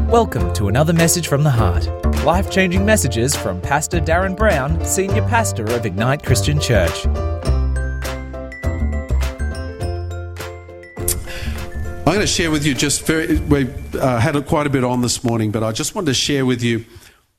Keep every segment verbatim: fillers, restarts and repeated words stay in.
Welcome to another message from the heart. Life-changing messages from Pastor Darren Brown, Senior Pastor of Ignite Christian Church. I'm going to share with you just very, we uh, had quite a bit on this morning, but I just wanted to share with you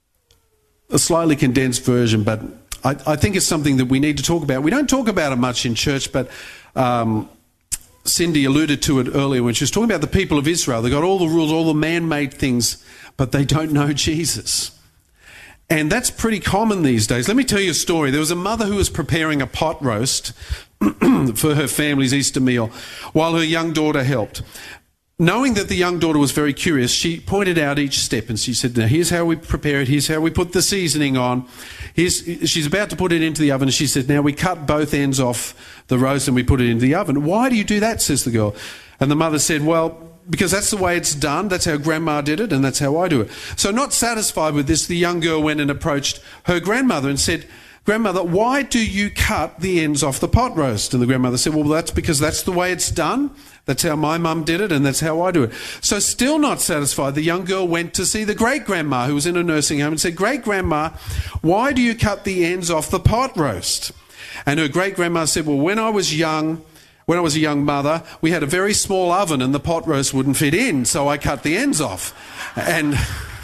a slightly condensed version, but I, I think it's something that we need to talk about. We don't talk about it much in church, but um, Cindy alluded to it earlier when she was talking about the people of Israel. They've got all the rules, all the man-made things, but they don't know Jesus. And that's pretty common these days. Let me tell you a story. There was a mother who was preparing a pot roast for her family's Easter meal while her young daughter helped. Knowing that the young daughter was very curious, she pointed out each step and she said, now here's how we prepare it, here's how we put the seasoning on. Here's, she's about to put it into the oven and she said, now we cut both ends off the roast and we put it into the oven. Why do you do that, says the girl. And the mother said, well, because that's the way it's done, that's how Grandma did it and that's how I do it. So not satisfied with this, the young girl went and approached her grandmother and said, Grandmother, why do you cut the ends off the pot roast? And the grandmother said, well, that's because that's the way it's done. That's how my mum did it, and that's how I do it. So still not satisfied, the young girl went to see the great-grandma who was in a nursing home and said, Great-grandma, why do you cut the ends off the pot roast? And her great-grandma said, well, when I was young, when I was a young mother, we had a very small oven and the pot roast wouldn't fit in, so I cut the ends off. And,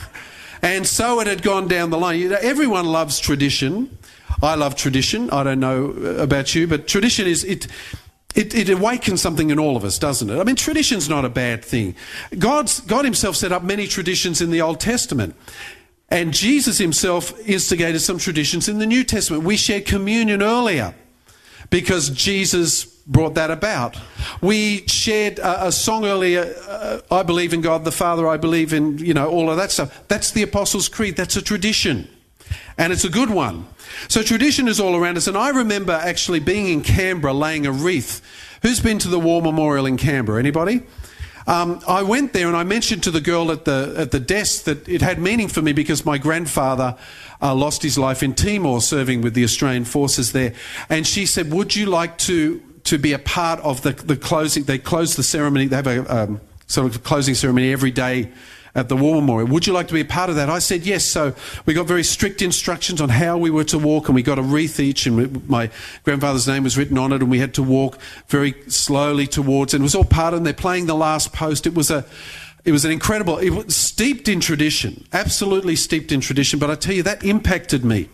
and so it had gone down the line. You know, everyone loves tradition. I love tradition. I don't know about you, but tradition is... it. It, it awakens something in all of us, doesn't it? I mean, tradition's not a bad thing. God's, God himself set up many traditions in the Old Testament. And Jesus himself instigated some traditions in the New Testament. We shared communion earlier because Jesus brought that about. We shared a, a song earlier, uh, I believe in God the Father, I believe in, you know, all of that stuff. That's the Apostles' Creed. That's a tradition. And it's a good one. So tradition is all around us. And I remember actually being in Canberra laying a wreath. Who's been to the War Memorial in Canberra? Anybody? Um, I went there and I mentioned to the girl at the at the desk that it had meaning for me because my grandfather uh, lost his life in Timor serving with the Australian forces there. And she said, would you like to, to be a part of the, the closing? They close the ceremony. They have a um, sort of closing ceremony every day at the War Memorial. Would you like to be a part of that? I said yes. So we got very strict instructions on how we were to walk, and we got a wreath each, and we, my grandfather's name was written on it, and we had to walk very slowly towards, and it was all part of it, and they're playing the last post. It was a, it was an incredible, it was steeped in tradition, absolutely steeped in tradition, but I tell you, that impacted me.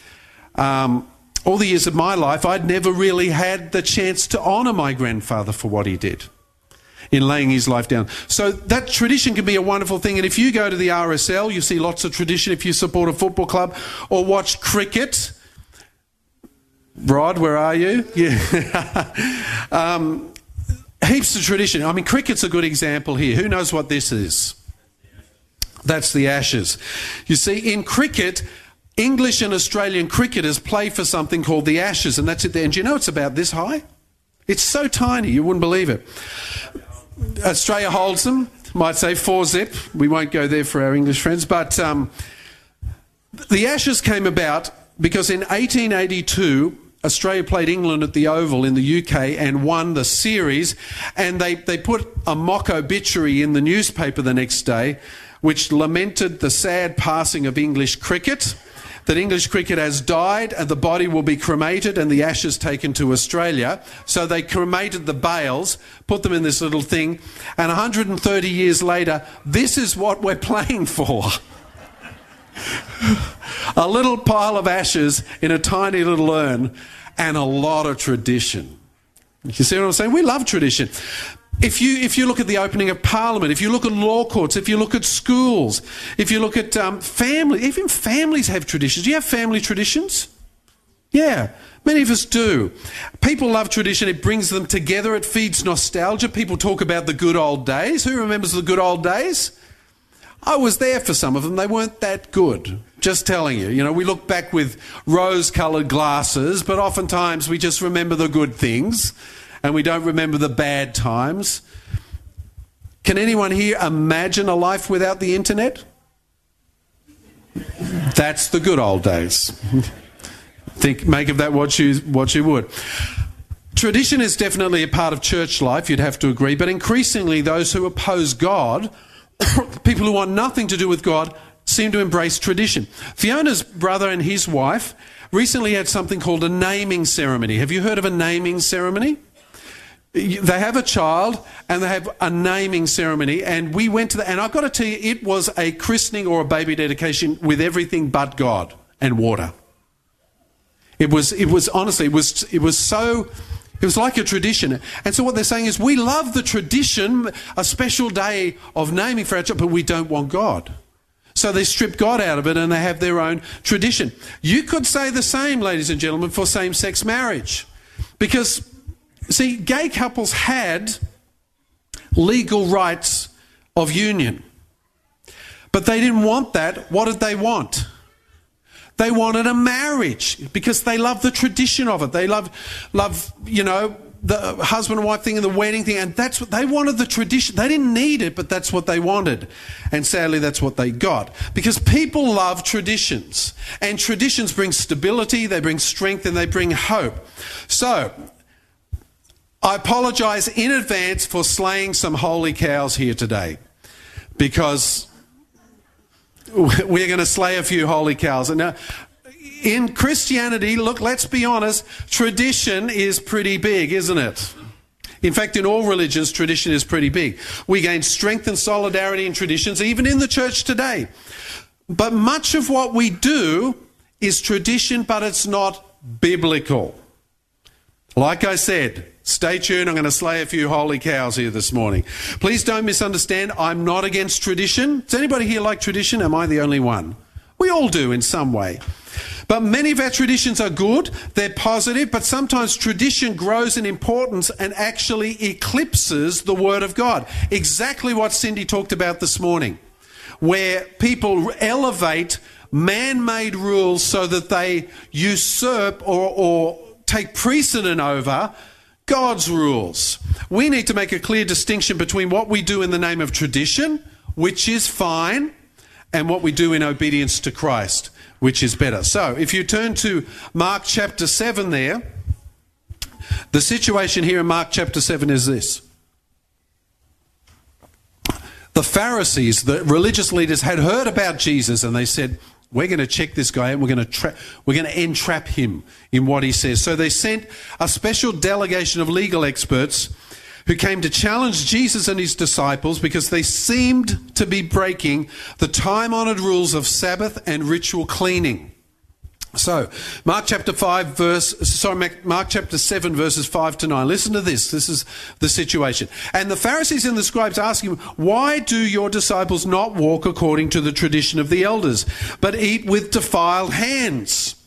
Um, all the years of my life, I'd never really had the chance to honour my grandfather for what he did in laying his life down. So that tradition can be a wonderful thing. And if you go to the R S L, you see lots of tradition. If you support a football club or watch cricket, Rod, where are you? Yeah. um, heaps of tradition. I mean, cricket's a good example here. Who knows what this is? That's the Ashes. You see, in cricket, English and Australian cricketers play for something called the Ashes, and that's it there. And do you know it's about this high? It's so tiny, you wouldn't believe it. Australia holds them, might say four zip. We won't go there for our English friends. But um, the Ashes came about because in eighteen eighty-two, Australia played England at the Oval in the U K and won the series. And they, they put a mock obituary in the newspaper the next day, which lamented the sad passing of English cricket, that English cricket has died and the body will be cremated and the ashes taken to Australia. So they cremated the bales, put them in this little thing, and one hundred thirty years later, this is what we're playing for. A little pile of ashes in a tiny little urn and a lot of tradition. You see what I'm saying? We love tradition. If you if you look at the opening of Parliament, if you look at law courts, if you look at schools, if you look at um, family, even families have traditions. Do you have family traditions? Yeah, many of us do. People love tradition. It brings them together. It feeds nostalgia. People talk about the good old days. Who remembers the good old days? I was there for some of them. They weren't that good. Just telling you. You know, we look back with rose-coloured glasses, but oftentimes we just remember the good things. And we don't remember the bad times. Can anyone here imagine a life without the internet? That's the good old days. Think, make of that what you, what you would. Tradition is definitely a part of church life, you'd have to agree, but increasingly those who oppose God people who want nothing to do with God seem to embrace tradition. Fiona's brother and his wife recently had something called a naming ceremony. Have you heard of a naming ceremony? They have a child and they have a naming ceremony, and we went to that, and I've got to tell you, it was a christening or a baby dedication with everything but God and water. It was, it was honestly, it was, it was so, it was like a tradition. And so what they're saying is, we love the tradition, a special day of naming for our child, but we don't want God. So they strip God out of it and they have their own tradition. You could say the same, ladies and gentlemen, for same-sex marriage. Because, see, gay couples had legal rights of union. But they didn't want that. What did they want? They wanted a marriage because they love the tradition of it. They love, love, you know, the husband and wife thing and the wedding thing, and that's what they wanted, the tradition. They didn't need it, but that's what they wanted. And sadly, that's what they got. Because people love traditions. And traditions bring stability, they bring strength, and they bring hope. So, I apologise in advance for slaying some holy cows here today. Because we're going to slay a few holy cows. And now, in Christianity, look, let's be honest, tradition is pretty big, isn't it? In fact, in all religions, tradition is pretty big. We gain strength and solidarity in traditions, even in the church today. But much of what we do is tradition, but it's not biblical. Like I said, stay tuned. I'm going to slay a few holy cows here this morning. Please don't misunderstand. I'm not against tradition. Does anybody here like tradition? Am I the only one? We all do in some way. But many of our traditions are good, they're positive, but sometimes tradition grows in importance and actually eclipses the Word of God. Exactly what Cindy talked about this morning, where people elevate man-made rules so that they usurp or, or take precedent over God's rules. We need to make a clear distinction between what we do in the name of tradition, which is fine, and what we do in obedience to Christ, which is better. So, if you turn to Mark chapter seven there, the situation here in Mark chapter seven is this. The Pharisees, the religious leaders, had heard about Jesus and they said, we're going to check this guy and we're going to tra- we're going to entrap him in what he says. So they sent a special delegation of legal experts who came to challenge Jesus and his disciples because they seemed to be breaking the time-honoured rules of Sabbath and ritual cleaning. So, Mark chapter five, verse, sorry, Mark chapter seven, verses five to nine. Listen to this. This is the situation. And the Pharisees and the scribes asked him, why do your disciples not walk according to the tradition of the elders, but eat with defiled hands?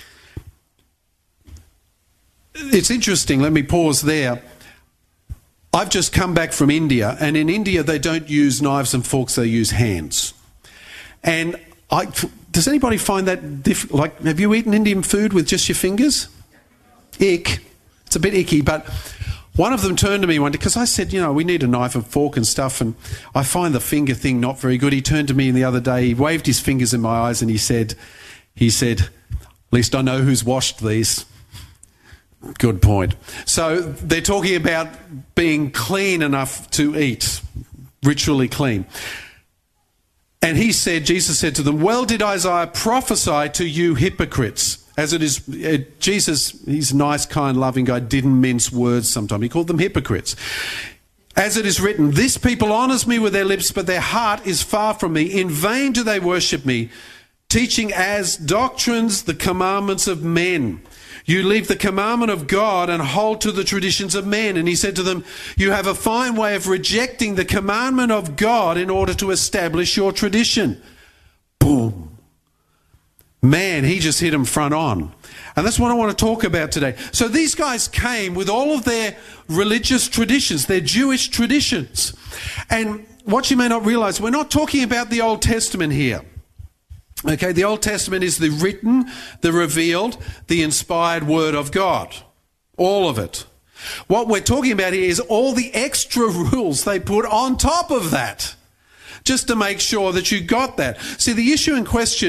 It's interesting. Let me pause there. I've just come back from India, and in India they don't use knives and forks, they use hands. And I, does anybody find that difficult? Like, have you eaten Indian food with just your fingers? Ick. It's a bit icky, but one of them turned to me one day, because I said, you know, we need a knife and fork and stuff, and I find the finger thing not very good. He turned to me the other day, he waved his fingers in my eyes, and he said, he said, at least I know who's washed these. Good point. So they're talking about being clean enough to eat, ritually clean. And he said, Jesus said to them, well did Isaiah prophesy to you hypocrites. As it is, uh, Jesus, he's a nice, kind, loving guy, didn't mince words sometimes. He called them hypocrites. As it is written, this people honours me with their lips, but their heart is far from me. In vain do they worship me, teaching as doctrines the commandments of men. You leave the commandment of God and hold to the traditions of men. And he said to them, you have a fine way of rejecting the commandment of God in order to establish your tradition. Boom. Man, he just hit him front on. And that's what I want to talk about today. So these guys came with all of their religious traditions, their Jewish traditions. And what you may not realize, we're not talking about the Old Testament here. Okay, the Old Testament is the written, the revealed, the inspired Word of God. All of it. What we're talking about here is all the extra rules they put on top of that, just to make sure that you got that. See, the issue in question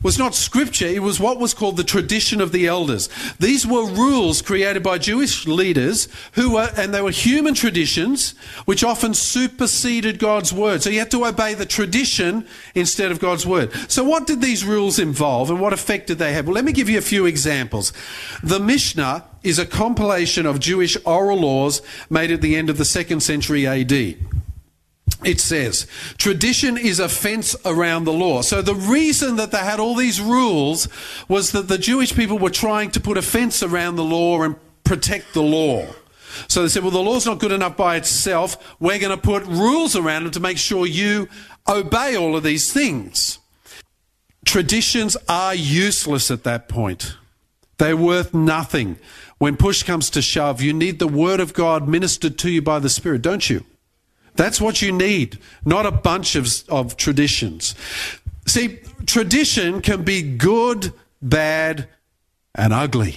was not scripture, it was what was called the tradition of the elders. These were rules created by Jewish leaders who were, and they were human traditions, which often superseded God's word. So you had to obey the tradition instead of God's word. So what did these rules involve and what effect did they have? Well, let me give you a few examples. The Mishnah is a compilation of Jewish oral laws made at the end of the second century A D. It says, tradition is a fence around the law. So the reason that they had all these rules was that the Jewish people were trying to put a fence around the law and protect the law. So they said, well, the law's not good enough by itself. We're going to put rules around it to make sure you obey all of these things. Traditions are useless at that point. They're worth nothing. When push comes to shove, you need the word of God ministered to you by the Spirit, don't you? That's what you need, not a bunch of, of traditions. See, tradition can be good, bad, and ugly.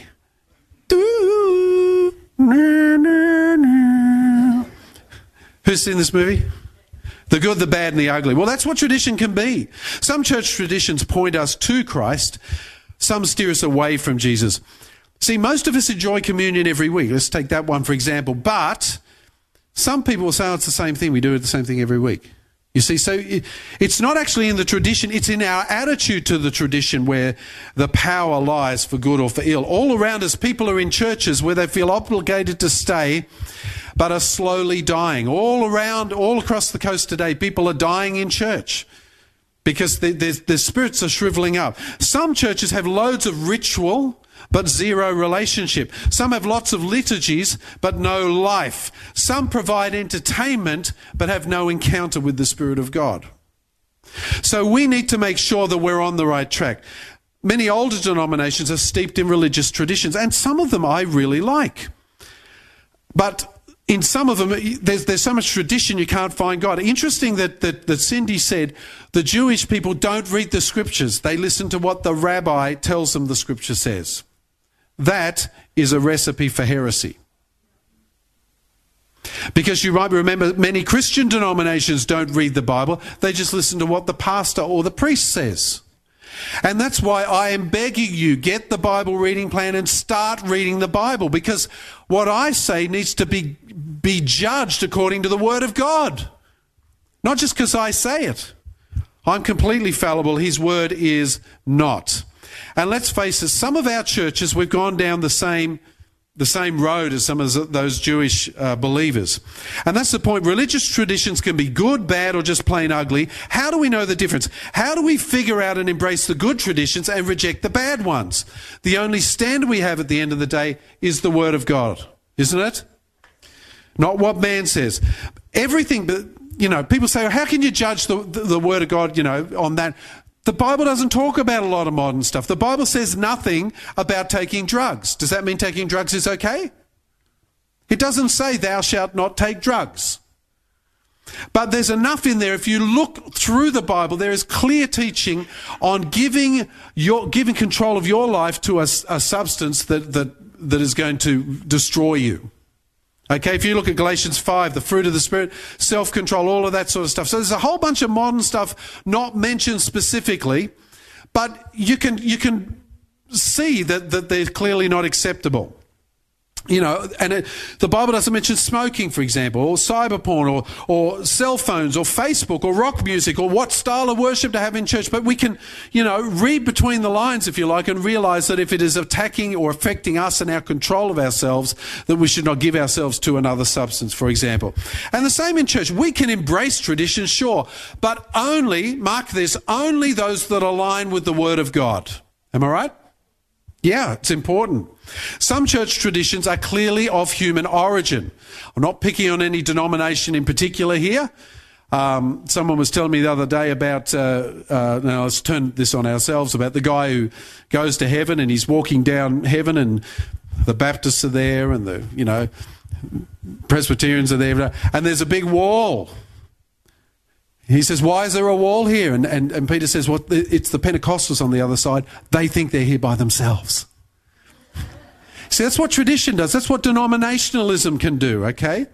Who's seen this movie? The good, the bad, and the ugly. Well, that's what tradition can be. Some church traditions point us to Christ. Some steer us away from Jesus. See, most of us enjoy communion every week. Let's take that one for example. But some people will say, oh, it's the same thing. We do the same thing every week. You see, so it's not actually in the tradition. It's in our attitude to the tradition where the power lies for good or for ill. All around us, people are in churches where they feel obligated to stay but are slowly dying. All around, all across the coast today, people are dying in church because their, their, their spirits are shriveling up. Some churches have loads of ritual but zero relationship. Some have lots of liturgies, but no life. Some provide entertainment, but have no encounter with the Spirit of God. So we need to make sure that we're on the right track. Many older denominations are steeped in religious traditions, and some of them I really like. But in some of them, there's, there's so much tradition you can't find God. Interesting that, that, that Cindy said the Jewish people don't read the scriptures. They listen to what the rabbi tells them the scripture says. That is a recipe for heresy. Because you might remember many Christian denominations don't read the Bible. They just listen to what the pastor or the priest says. And that's why I am begging you, get the Bible reading plan and start reading the Bible. Because what I say needs to be, be judged according to the Word of God. Not just because I say it. I'm completely fallible. His Word is not. And let's face it, some of our churches, we've gone down the same the same road as some of those Jewish uh, believers. And that's the point. Religious traditions can be good, bad, or just plain ugly. How do we know the difference? How do we figure out and embrace the good traditions and reject the bad ones? The only standard we have at the end of the day is the Word of God, isn't it? Not what man says. Everything, but you know, people say, well, how can you judge the, the, the Word of God, you know, on that? The Bible doesn't talk about a lot of modern stuff. The Bible says nothing about taking drugs. Does that mean taking drugs is okay? It doesn't say thou shalt not take drugs. But there's enough in there. If you look through the Bible, there is clear teaching on giving your giving control of your life to a, a substance that, that, that is going to destroy you. Okay, if you look at Galatians five, the fruit of the Spirit, self-control, all of that sort of stuff. So there's a whole bunch of modern stuff not mentioned specifically, but you can you can see that, that they're clearly not acceptable. You know, and it, the Bible doesn't mention smoking, for example, or cyber porn, or, or cell phones, or Facebook, or rock music, or what style of worship to have in church. But we can, you know, read between the lines, if you like, and realize that if it is attacking or affecting us and our control of ourselves, that we should not give ourselves to another substance, for example. And the same in church. We can embrace tradition, sure, but only, mark this, only those that align with the Word of God. Am I right? Yeah, it's important. Some church traditions are clearly of human origin. I'm not picking on any denomination in particular here. Um, someone was telling me the other day about, uh, uh, now let's turn this on ourselves, about the guy who goes to heaven and he's walking down heaven and the Baptists are there and the, you know, Presbyterians are there and there's a big wall. He says, why is there a wall here? And, and, and Peter says, well, it's the Pentecostals on the other side. They think they're here by themselves. See, that's what tradition does. That's what denominationalism can do, okay?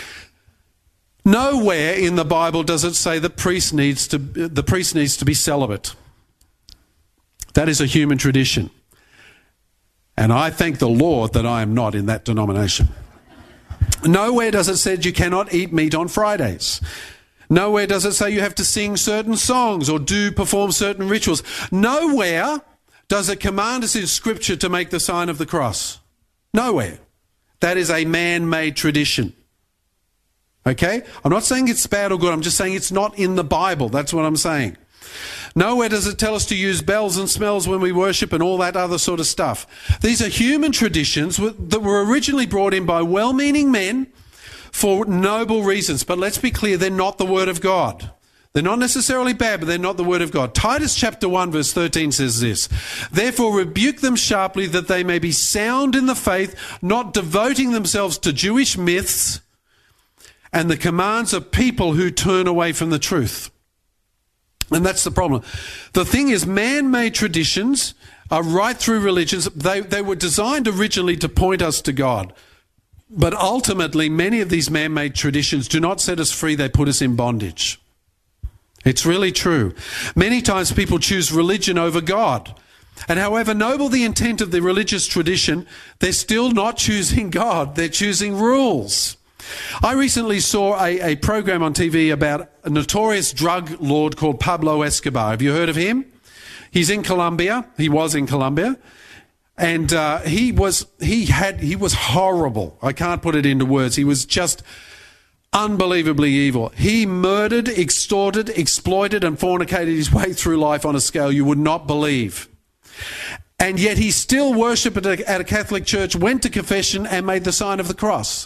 Nowhere in the Bible does it say the priest needs to, the priest needs to be celibate. That is a human tradition. And I thank the Lord that I am not in that denomination. Nowhere does it say you cannot eat meat on Fridays. Nowhere does it say you have to sing certain songs or do perform certain rituals. Nowhere does it command us in Scripture to make the sign of the cross. Nowhere. That is a man-made tradition. Okay? I'm not saying it's bad or good. I'm just saying it's not in the Bible. That's what I'm saying. Nowhere does it tell us to use bells and smells when we worship and all that other sort of stuff. These are human traditions that were originally brought in by well-meaning men for noble reasons. But let's be clear, they're not the Word of God. They're not necessarily bad, but they're not the Word of God. Titus chapter one verse thirteen says this, "Therefore rebuke them sharply that they may be sound in the faith, not devoting themselves to Jewish myths and the commands of people who turn away from the truth." And that's the problem. The thing is, man-made traditions are right through religions. They, they were designed originally to point us to God. But ultimately, many of these man-made traditions do not set us free. They put us in bondage. It's really true. Many times people choose religion over God. And however noble the intent of the religious tradition, they're still not choosing God. They're choosing rules. I recently saw a, a program on T V about a notorious drug lord called Pablo Escobar. Have you heard of him? He's in Colombia. He was in Colombia. And uh, he was he had he was horrible. I can't put it into words. He was just unbelievably evil. He murdered, extorted, exploited, and fornicated his way through life on a scale you would not believe. And yet he still worshipped at a, at a Catholic church, went to confession, and made the sign of the cross.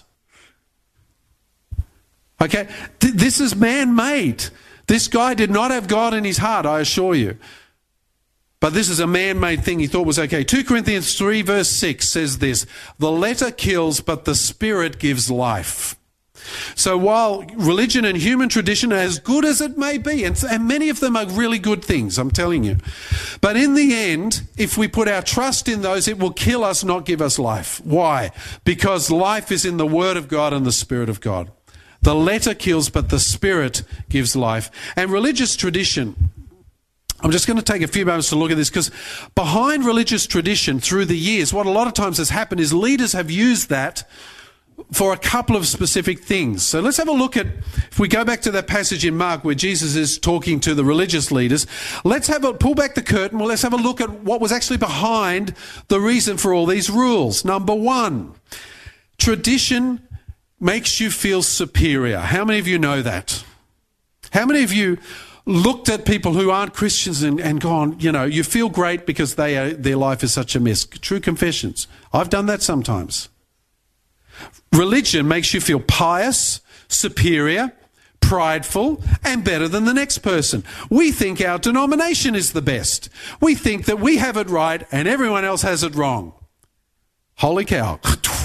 Okay, Th- this is man-made. This guy did not have God in his heart, I assure you. But this is a man-made thing he thought was okay. Second Corinthians three verse six says this, "The letter kills, but the Spirit gives life." So while religion and human tradition are as good as it may be, and, and many of them are really good things, I'm telling you. But in the end, if we put our trust in those, it will kill us, not give us life. Why? Because life is in the Word of God and the Spirit of God. The letter kills, but the Spirit gives life. And religious tradition, I'm just going to take a few moments to look at this, because behind religious tradition through the years, what a lot of times has happened is leaders have used that for a couple of specific things. So let's have a look at, if we go back to that passage in Mark where Jesus is talking to the religious leaders, let's have a, pull back the curtain, well, let's have a look at what was actually behind the reason for all these rules. Number one, tradition makes you feel superior. How many of you know that? How many of you looked at people who aren't Christians and, and gone, you know, you feel great because they are, their life is such a mess? True confessions. I've done that sometimes. Religion makes you feel pious, superior, prideful, and better than the next person. We think our denomination is the best. We think that we have it right and everyone else has it wrong. Holy cow.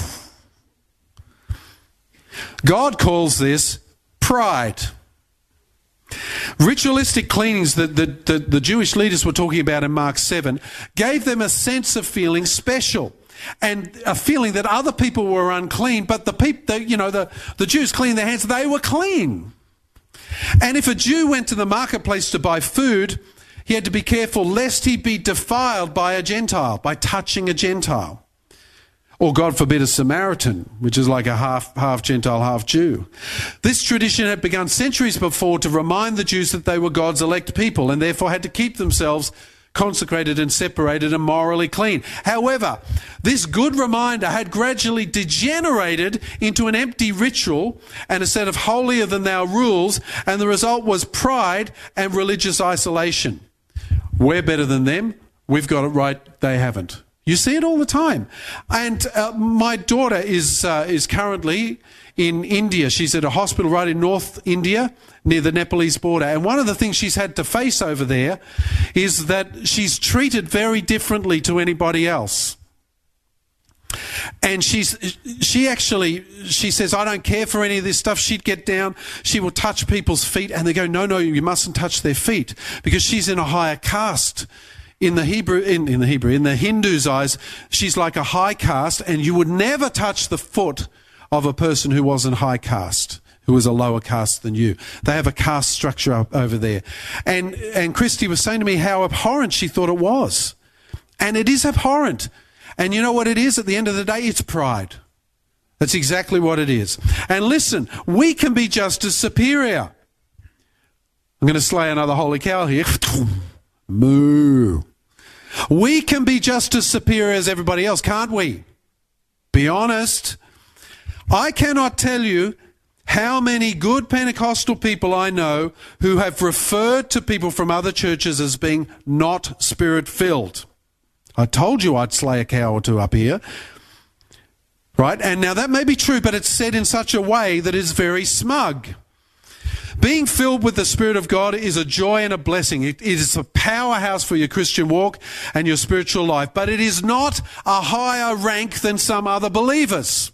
God calls this pride. Ritualistic cleanings that the, the, the Jewish leaders were talking about in Mark seven gave them a sense of feeling special. And a feeling that other people were unclean, but the people, you know, the, the Jews cleaned their hands, they were clean. And if a Jew went to the marketplace to buy food, he had to be careful lest he be defiled by a Gentile, by touching a Gentile. Or, God forbid, a Samaritan, which is like a half, half Gentile, half Jew. This tradition had begun centuries before to remind the Jews that they were God's elect people and therefore had to keep themselves consecrated and separated and morally clean. However, this good reminder had gradually degenerated into an empty ritual and a set of holier-than-thou rules, and the result was pride and religious isolation. We're better than them. We've got it right. They haven't. You see it all the time. And uh, my daughter is uh, is currently in India. She's at a hospital right in North India near the Nepalese border. And one of the things she's had to face over there is that she's treated very differently to anybody else. And she's she actually, she says, I don't care for any of this stuff. She'd get down, she will touch people's feet, and they go, no, no, you mustn't touch their feet, because she's in a higher caste. In the Hebrew, in, in the Hebrew, in the Hindus' eyes, she's like a high caste, and you would never touch the foot of a person who wasn't high caste. who is a lower caste than you. They have a caste structure up over there. And, and Christy was saying to me how abhorrent she thought it was. And it is abhorrent. And you know what it is? At the end of the day, it's pride. That's exactly what it is. And listen, we can be just as superior. I'm going to slay another holy cow here. Moo. We can be just as superior as everybody else, can't we? Be honest. I cannot tell you how many good Pentecostal people I know who have referred to people from other churches as being not spirit-filled. I told you I'd slay a cow or two up here. Right? And now that may be true, but it's said in such a way that is very smug. Being filled with the Spirit of God is a joy and a blessing. It is a powerhouse for your Christian walk and your spiritual life, but it is not a higher rank than some other believers.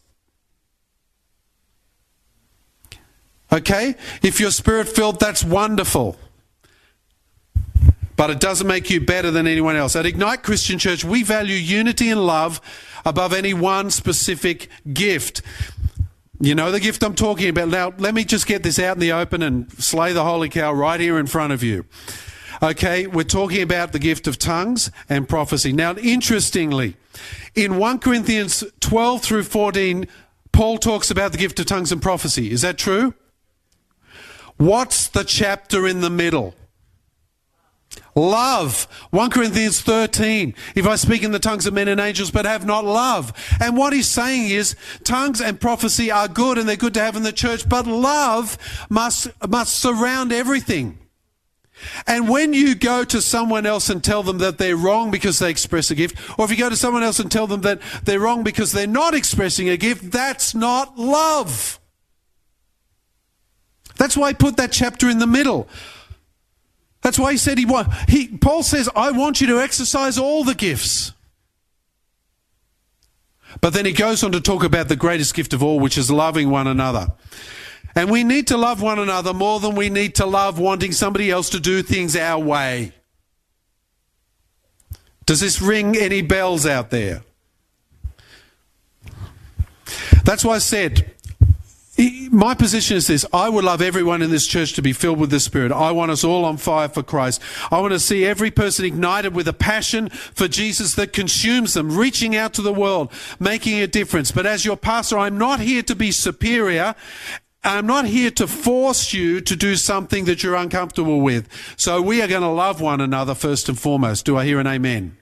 Okay? If you're Spirit-filled, that's wonderful. But it doesn't make you better than anyone else. At Ignite Christian Church, we value unity and love above any one specific gift. You know the gift I'm talking about. Now, let me just get this out in the open and slay the holy cow right here in front of you. Okay, we're talking about the gift of tongues and prophecy. Now, interestingly, in First Corinthians twelve through fourteen, Paul talks about the gift of tongues and prophecy. Is that true? What's the chapter in the middle? Love. First Corinthians thirteen. If I speak in the tongues of men and angels but have not love. And what he's saying is tongues and prophecy are good and they're good to have in the church, but love must, must surround everything. And when you go to someone else and tell them that they're wrong because they express a gift, or if you go to someone else and tell them that they're wrong because they're not expressing a gift, that's not love. That's why he put that chapter in the middle. That's why he said he want. He Paul says, "I want you to exercise all the gifts." But then he goes on to talk about the greatest gift of all, which is loving one another. And we need to love one another more than we need to love wanting somebody else to do things our way. Does this ring any bells out there? That's why I said, my position is this: I would love everyone in this church to be filled with the Spirit. I want us all on fire for Christ. I want to see every person ignited with a passion for Jesus that consumes them, reaching out to the world, making a difference. But as your pastor, I'm not here to be superior. I'm not here to force you to do something that you're uncomfortable with. So we are going to love one another first and foremost. Do I hear an amen?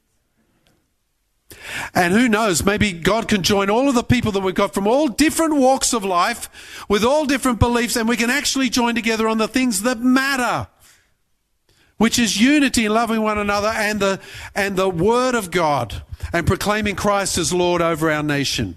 And who knows, maybe God can join all of the people that we've got from all different walks of life with all different beliefs, and we can actually join together on the things that matter, which is unity and loving one another and the, and the Word of God and proclaiming Christ as Lord over our nation.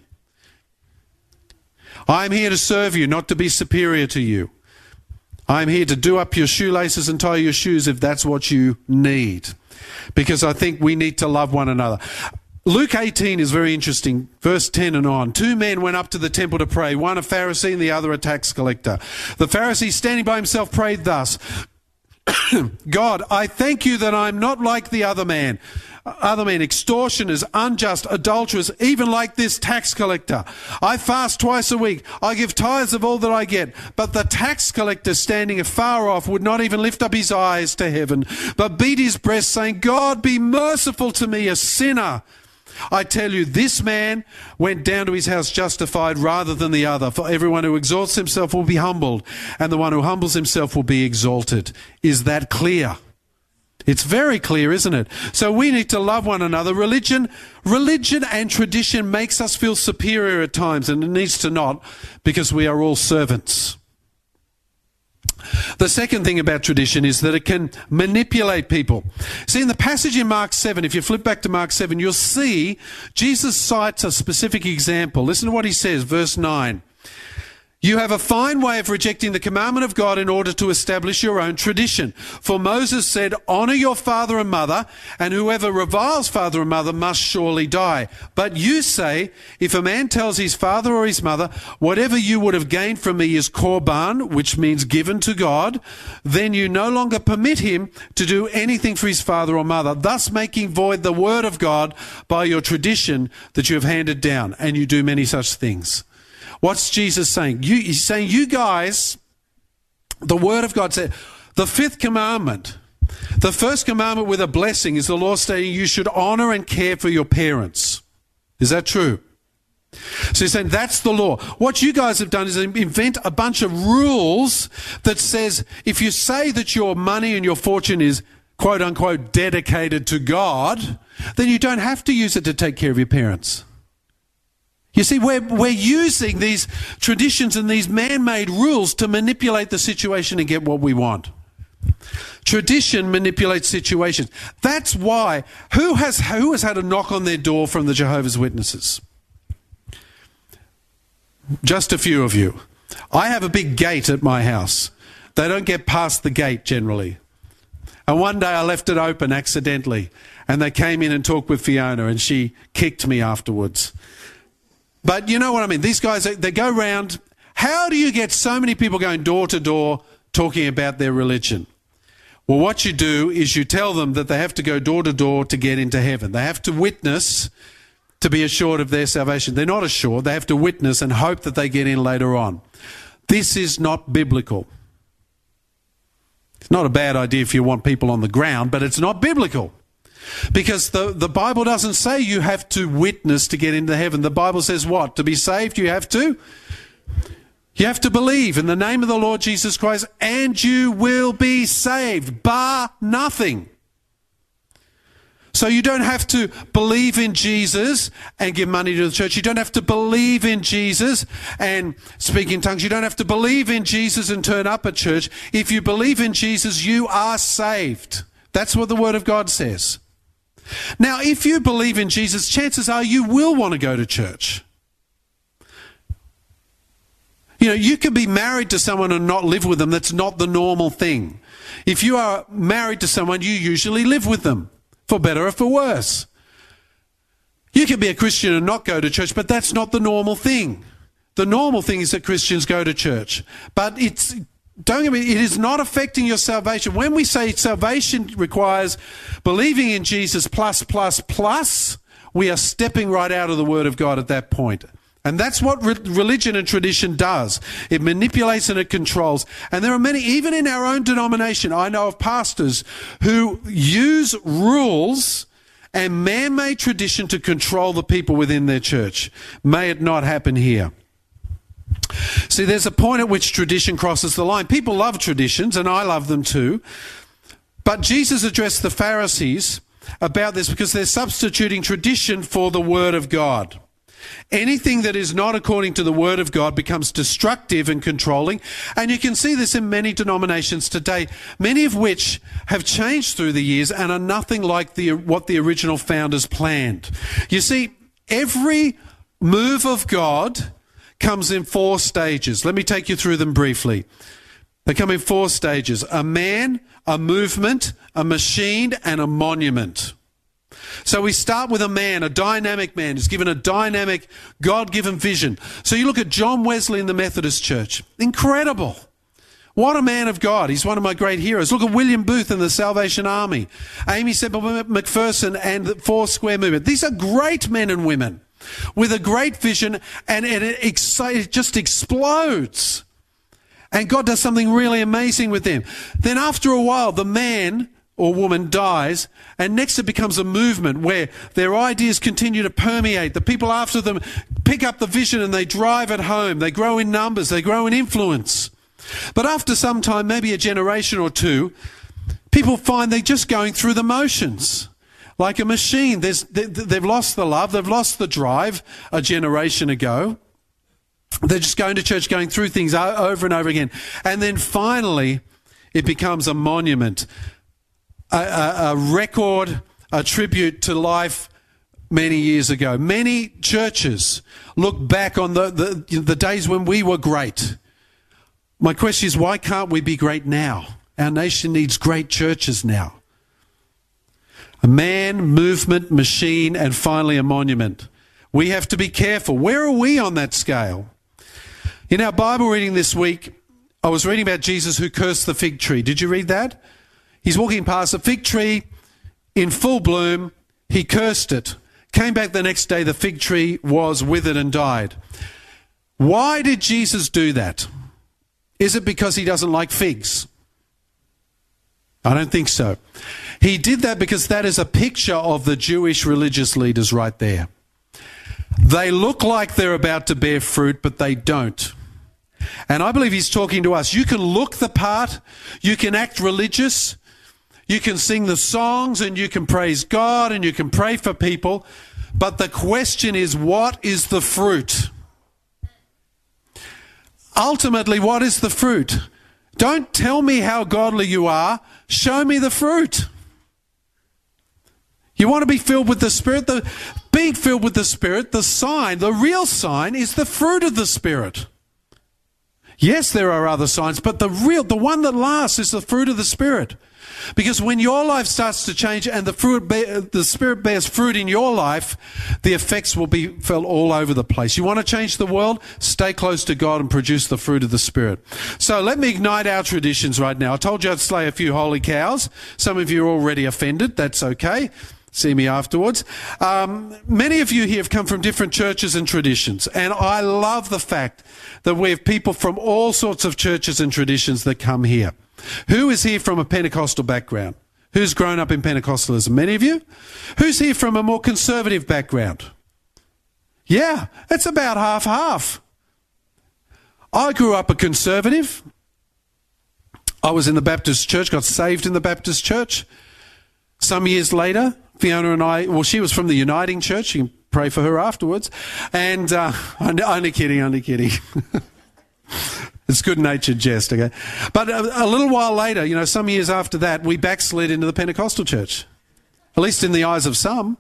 I'm here to serve you, not to be superior to you. I'm here to do up your shoelaces and tie your shoes if that's what you need, because I think we need to love one another. Luke eighteen is very interesting, verse ten and on. Two men went up to the temple to pray, one a Pharisee and the other a tax collector. The Pharisee, standing by himself, prayed thus: God, I thank you that I'm not like the other man, other men, extortioners, unjust, adulterers, even like this tax collector. I fast twice a week. I give tithes of all that I get. But the tax collector, standing afar off, would not even lift up his eyes to heaven, but beat his breast, saying, God, be merciful to me, a sinner. I tell you, this man went down to his house justified rather than the other. For everyone who exalts himself will be humbled, and the one who humbles himself will be exalted. Is that clear? It's very clear, isn't it? So we need to love one another. Religion, religion and tradition makes us feel superior at times, and it needs to not, because we are all servants. The second thing about tradition is that it can manipulate people. See, in the passage in Mark seven, if you flip back to Mark seven, you'll see Jesus cites a specific example. Listen to what he says, verse nine. You have a fine way of rejecting the commandment of God in order to establish your own tradition. For Moses said, honor your father and mother, and whoever reviles father and mother must surely die. But you say, if a man tells his father or his mother, whatever you would have gained from me is korban, which means given to God, then you no longer permit him to do anything for his father or mother, thus making void the word of God by your tradition that you have handed down, and you do many such things. What's Jesus saying? You, he's saying, you guys, the Word of God said, the fifth commandment, the first commandment with a blessing is the law stating you should honor and care for your parents. Is that true? So he's saying that's the law. What you guys have done is invent a bunch of rules that says if you say that your money and your fortune is quote unquote dedicated to God, then you don't have to use it to take care of your parents. You see, we're, we're using these traditions and these man-made rules to manipulate the situation and get what we want. Tradition manipulates situations. That's why, who has, who has had a knock on their door from the Jehovah's Witnesses? Just a few of you. I have a big gate at my house. They don't get past the gate generally. And one day I left it open accidentally, and they came in and talked with Fiona, and she kicked me afterwards. But you know what I mean? These guys, they, they go round. How do you get so many people going door to door talking about their religion? Well, what you do is you tell them that they have to go door to door to get into heaven. They have to witness to be assured of their salvation. They're not assured. They have to witness and hope that they get in later on. This is not biblical. It's not a bad idea if you want people on the ground, but it's not biblical. Because the, the Bible doesn't say you have to witness to get into heaven. The Bible says what? To be saved, you have to? You have to believe in the name of the Lord Jesus Christ and you will be saved, bar nothing. So you don't have to believe in Jesus and give money to the church. You don't have to believe in Jesus and speak in tongues. You don't have to believe in Jesus and turn up at church. If you believe in Jesus, you are saved. That's what the Word of God says. Now, if you believe in Jesus, chances are you will want to go to church. You know, you can be married to someone and not live with them. That's not the normal thing. If you are married to someone, you usually live with them, for better or for worse. You can be a Christian and not go to church, but that's not the normal thing. The normal thing is that Christians go to church. But it's, don't get me, it is not affecting your salvation. When we say salvation requires believing in Jesus plus, plus, plus, we are stepping right out of the Word of God at that point. And that's what re- religion and tradition does. It manipulates and it controls. And there are many, even in our own denomination, I know of pastors who use rules and man-made tradition to control the people within their church. May it not happen here. See, there's a point at which tradition crosses the line. People love traditions, and I love them too. But Jesus addressed the Pharisees about this because they're substituting tradition for the Word of God. Anything that is not according to the Word of God becomes destructive and controlling. And you can see this in many denominations today, many of which have changed through the years and are nothing like the, what the original founders planned. You see, every move of God comes in four stages. Let me take you through them briefly. They come in four stages: a man, a movement, a machine, and a monument. So we start with a man, a dynamic man who's given a dynamic, God-given vision. So you look at John Wesley in the Methodist Church. Incredible. What a man of God. He's one of my great heroes. Look at William Booth in the Salvation Army. Amy Semple McPherson and the Four Square Movement. These are great men and women with a great vision, and it, it just explodes. And God does something really amazing with them. Then after a while, the man or woman dies, and next it becomes a movement where their ideas continue to permeate. The people after them pick up the vision and they drive it home. They grow in numbers, they grow in influence. But after some time, maybe a generation or two, people find they're just going through the motions. Like a machine, There's, they, they've lost the love, they've lost the drive a generation ago. They're just going to church, going through things over and over again. And then finally, it becomes a monument. A, a, a record, a tribute to life many years ago. Many churches look back on the, the, the days when we were great. My question is, why can't we be great now? Our nation needs great churches now. A man, movement, machine, and finally a monument. We have to be careful. Where are we on that scale? In our Bible reading this week, I was reading about Jesus who cursed the fig tree. Did you read that? He's walking past a fig tree in full bloom. He cursed it. Came back the next day, the fig tree was withered and died. Why did Jesus do that? Is it because he doesn't like figs? I don't think so. He did that because that is a picture of the Jewish religious leaders right there. They look like they're about to bear fruit, but they don't. And I believe he's talking to us. You can look the part, you can act religious, you can sing the songs, and you can praise God, and you can pray for people, but the question is, what is the fruit? Ultimately, what is the fruit? Don't tell me how godly you are. Show me the fruit. You want to be filled with the Spirit? The, being filled with the Spirit, the sign, the real sign is the fruit of the Spirit. Yes, there are other signs, but the real, the one that lasts is the fruit of the Spirit. Because when your life starts to change and the fruit, the Spirit bears fruit in your life, the effects will be felt all over the place. You want to change the world? Stay close to God and produce the fruit of the Spirit. So let me ignite our traditions right now. I told you I'd slay a few holy cows. Some of you are already offended. That's okay. See me afterwards. Um, many of you here have come from different churches and traditions, and I love the fact that we have people from all sorts of churches and traditions that come here. Who is here from a Pentecostal background? Who's grown up in Pentecostalism? Many of you? Who's here from a more conservative background? Yeah, it's about half-half. I grew up a conservative. I was in the Baptist church, got saved in the Baptist church. Some years later, Fiona and I, well, she was from the Uniting Church. You can pray for her afterwards. And, uh, only kidding, only kidding. It's good-natured jest, okay? But a, a little while later, you know, some years after that, we backslid into the Pentecostal church. At least in the eyes of some.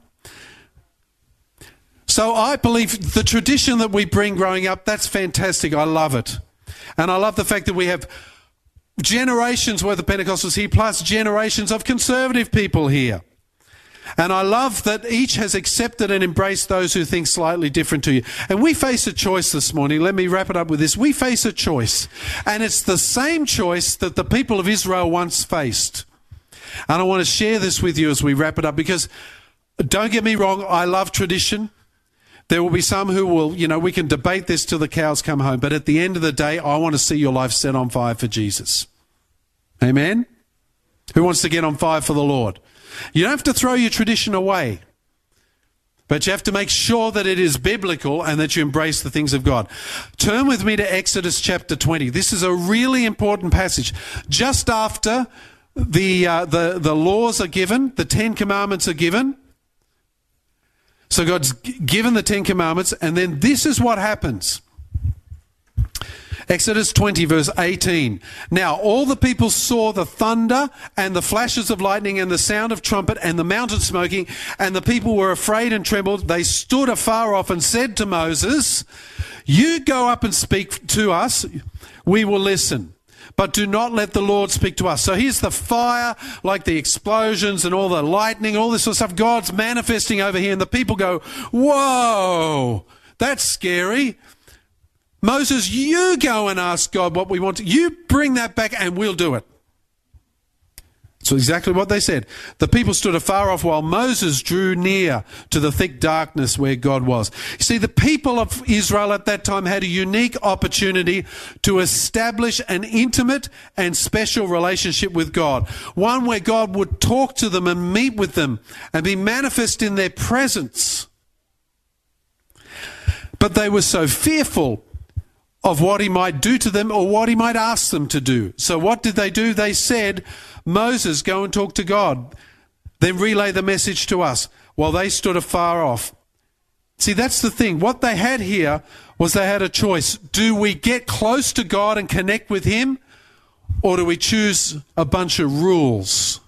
So I believe the tradition that we bring growing up, that's fantastic. I love it. And I love the fact that we have generations worth of Pentecostals here, plus generations of conservative people here. And I love that each has accepted and embraced those who think slightly different to you. And we face a choice this morning. Let me wrap it up with this. We face a choice. And it's the same choice that the people of Israel once faced. And I want to share this with you as we wrap it up, because don't get me wrong, I love tradition. There will be some who will, you know, we can debate this till the cows come home. But at the end of the day, I want to see your life set on fire for Jesus. Amen? Who wants to get on fire for the Lord? You don't have to throw your tradition away, but you have to make sure that it is biblical and that you embrace the things of God. Turn with me to Exodus chapter twenty. This is a really important passage. Just after the, uh, the, the laws are given, the Ten Commandments are given. So God's given the Ten Commandments, and then this is what happens. Exodus twenty, verse eighteen. Now all the people saw the thunder and the flashes of lightning and the sound of trumpet and the mountain smoking, and the people were afraid and trembled. They stood afar off and said to Moses, "You go up and speak to us, we will listen. But do not let the Lord speak to us." So here's the fire, like the explosions and all the lightning, all this sort of stuff. God's manifesting over here, and the people go, "Whoa, that's scary. Moses, you go and ask God what we want. You bring that back and we'll do it." So exactly what they said. The people stood afar off while Moses drew near to the thick darkness where God was. You see, the people of Israel at that time had a unique opportunity to establish an intimate and special relationship with God. One where God would talk to them and meet with them and be manifest in their presence. But they were so fearful of what he might do to them or what he might ask them to do. So what did they do? They said, "Moses, go and talk to God. Then relay the message to us," while they stood afar off. See, that's the thing. What they had here was they had a choice. Do we get close to God and connect with him, or do we choose a bunch of rules?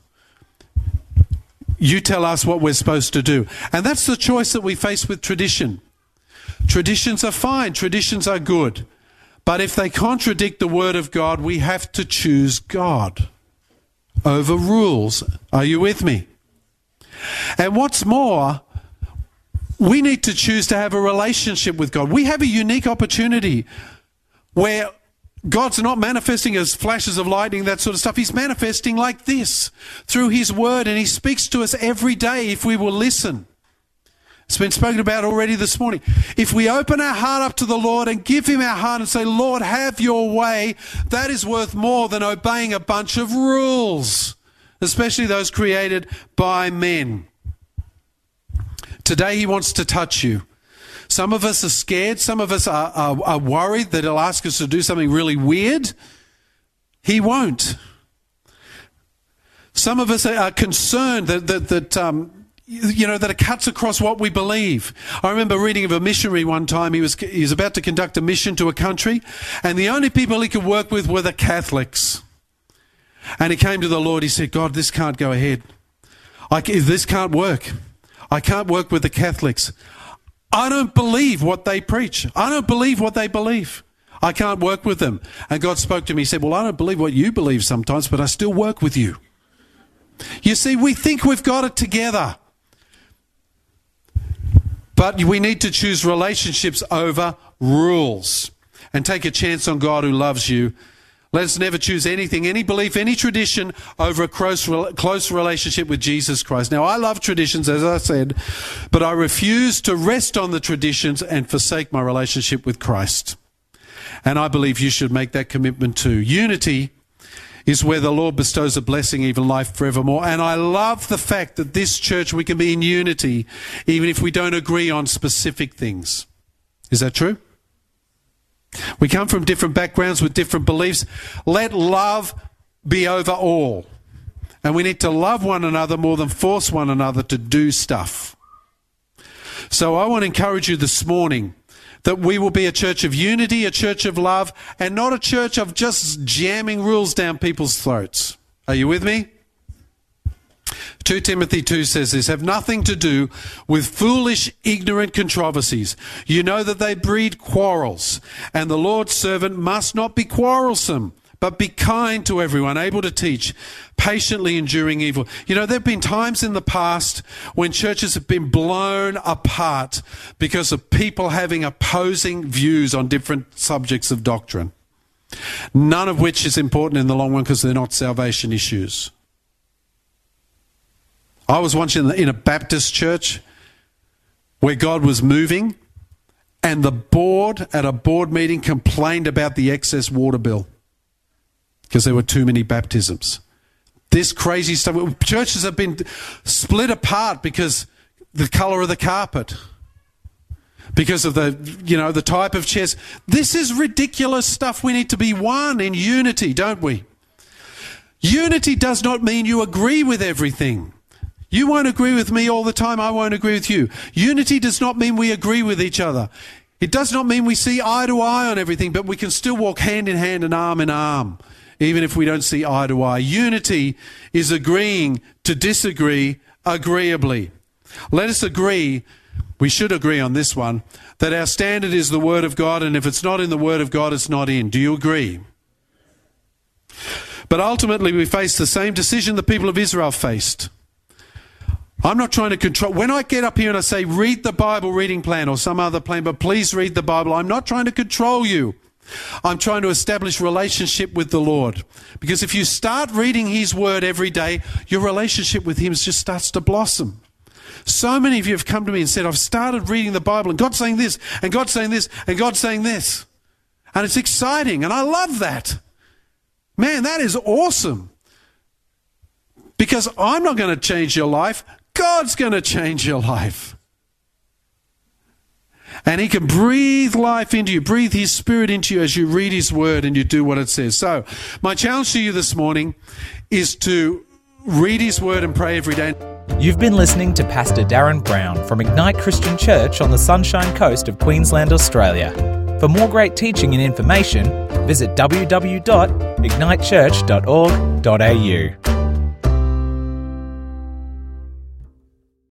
You tell us what we're supposed to do. And that's the choice that we face with tradition. Traditions are fine. Traditions are good. But if they contradict the Word of God, we have to choose God over rules. Are you with me? And what's more, we need to choose to have a relationship with God. We have a unique opportunity where God's not manifesting as flashes of lightning, that sort of stuff. He's manifesting like this through his Word, and he speaks to us every day if we will listen. It's been spoken about already this morning. If we open our heart up to the Lord and give him our heart and say, Lord, have your way, that is worth more than obeying a bunch of rules, especially those created by men. Today he wants to touch you. Some of us are scared. Some of us are, are, are worried that he'll ask us to do something really weird. He won't. Some of us are concerned that, that, that um, you know, that it cuts across what we believe. I remember reading of a missionary one time. He was, he was about to conduct a mission to a country, and the only people he could work with were the Catholics. And he came to the Lord. He said, God, this can't go ahead. I, this can't work. I can't work with the Catholics. I don't believe what they preach. I don't believe what they believe. I can't work with them. And God spoke to me. He said, well, I don't believe what you believe sometimes, but I still work with you. You see, we think we've got it together. But we need to choose relationships over rules and take a chance on God who loves you. Let us never choose anything, any belief, any tradition over a close, close relationship with Jesus Christ. Now, I love traditions, as I said, but I refuse to rest on the traditions and forsake my relationship with Christ. And I believe you should make that commitment too. Unity is where the Lord bestows a blessing, even life forevermore. And I love the fact that this church, we can be in unity, even if we don't agree on specific things. Is that true? We come from different backgrounds with different beliefs. Let love be over all. And we need to love one another more than force one another to do stuff. So I want to encourage you this morning that we will be a church of unity, a church of love, and not a church of just jamming rules down people's throats. Are you with me? Second Timothy two says this, have nothing to do with foolish, ignorant controversies. You know that they breed quarrels, and the Lord's servant must not be quarrelsome, but be kind to everyone, able to teach, patiently enduring evil. You know, there have been times in the past when churches have been blown apart because of people having opposing views on different subjects of doctrine. None of which is important in the long run because they're not salvation issues. I was once in, the, in a Baptist church where God was moving, and the board at a board meeting complained about the excess water bill because there were too many baptisms. This crazy stuff. Churches have been split apart because the colour of the carpet, because of the, you know, the type of chairs. This is ridiculous stuff. We need to be one in unity, don't we? Unity does not mean you agree with everything. You won't agree with me all the time. I won't agree with you. Unity does not mean we agree with each other. It does not mean we see eye to eye on everything, but we can still walk hand in hand and arm in arm, even if we don't see eye to eye. Unity is agreeing to disagree agreeably. Let us agree, we should agree on this one, that our standard is the Word of God, and if it's not in the Word of God, it's not in. Do you agree? But ultimately, we face the same decision the people of Israel faced. I'm not trying to control. When I get up here and I say, read the Bible reading plan or some other plan, but please read the Bible, I'm not trying to control you. I'm trying to establish relationship with the Lord. Because if you start reading His Word every day, your relationship with Him just starts to blossom. So many of you have come to me and said, I've started reading the Bible and God's saying this, and God's saying this, and God's saying this. And it's exciting, and I love that. Man, that is awesome. Because I'm not going to change your life. God's going to change your life. And He can breathe life into you, breathe His Spirit into you as you read His Word and you do what it says. So, my challenge to you this morning is to read His Word and pray every day. You've been listening to Pastor Darren Brown from Ignite Christian Church on the Sunshine Coast of Queensland, Australia. For more great teaching and information, visit w w w dot ignite church dot org dot a u.